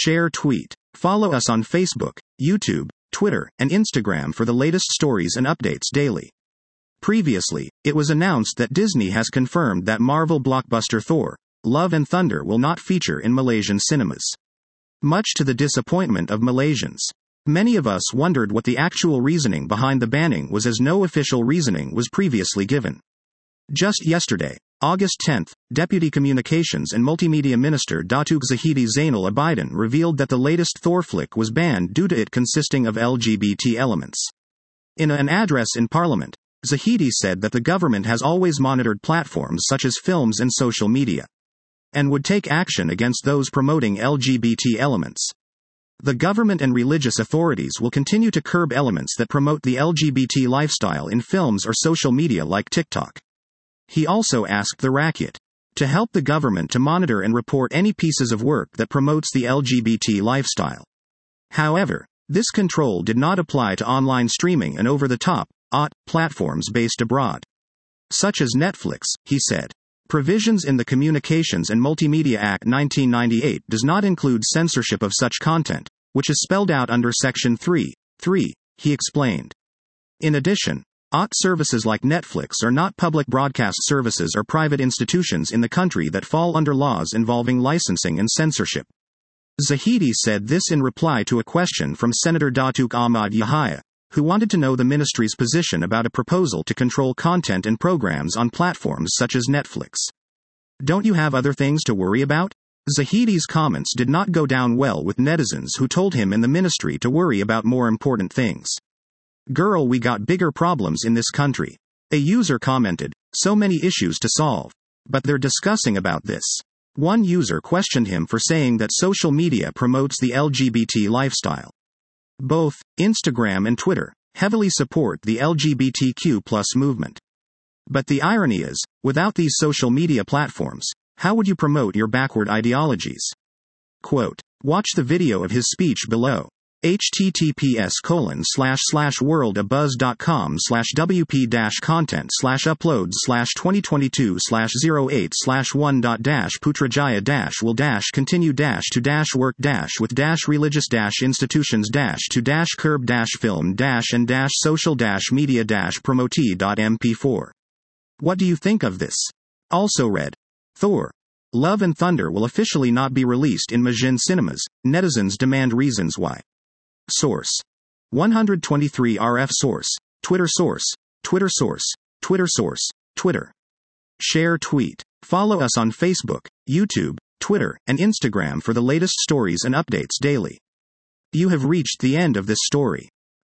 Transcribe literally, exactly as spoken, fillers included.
Share tweet. Follow us on Facebook, YouTube, Twitter, and Instagram for the latest stories and updates daily. Previously, it was announced that Disney has confirmed that Marvel blockbuster Thor: Love and Thunder will not feature in Malaysian cinemas. Much to the disappointment of Malaysians. Many of us wondered what the actual reasoning behind the banning was, as no official reasoning was previously given. Just yesterday, August tenth, Deputy Communications and Multimedia Minister Datuk Zahidi Zainal Abidin revealed that the latest Thor flick was banned due to it consisting of L G B T elements. In an address in Parliament, Zahidi said that the government has always monitored platforms such as films and social media, and would take action against those promoting L G B T elements. The government and religious authorities will continue to curb elements that promote the L G B T lifestyle in films or social media like TikTok. He also asked the Rakyat to help the government to monitor and report any pieces of work that promotes the L G B T lifestyle. However, this control did not apply to online streaming and over-the-top O T T platforms based abroad, such as Netflix, he said. Provisions in the Communications and Multimedia Act nineteen ninety-eight does not include censorship of such content, which is spelled out under Section three point three, he explained. In addition, O T T services like Netflix are not public broadcast services or private institutions in the country that fall under laws involving licensing and censorship. Zahidi said this in reply to a question from Senator Datuk Ahmad Yahya, who wanted to know the ministry's position about a proposal to control content and programs on platforms such as Netflix. Don't you have other things to worry about? Zahidi's comments did not go down well with netizens who told him and the ministry to worry about more important things. Girl, we got bigger problems in this country. A user commented, so many issues to solve. But they're discussing about this. One user questioned him for saying that social media promotes the L G B T lifestyle. Both Instagram and Twitter heavily support the L G B T Q plus movement. But the irony is, without these social media platforms, how would you promote your backward ideologies? Quote, watch the video of his speech below. https colon slash slash worldabuzz.com slash wp dash content slash uploads slash 2022 slash 08 slash 1 dot dash putrajaya dash will dash continue dash to dash work dash with dash religious dash institutions dash to dash curb dash film dash and dash social dash media dash promotee dot m p four. What do you think of this? Also read, Thor: Love and Thunder will officially not be released in Malaysian cinemas. Netizens demand reasons why. Source: one twenty-three R F Source, Twitter Source, Twitter Source, Twitter Source, Twitter. Share tweet. Follow us on Facebook, YouTube, Twitter, and Instagram for the latest stories and updates daily. You have reached the end of this story.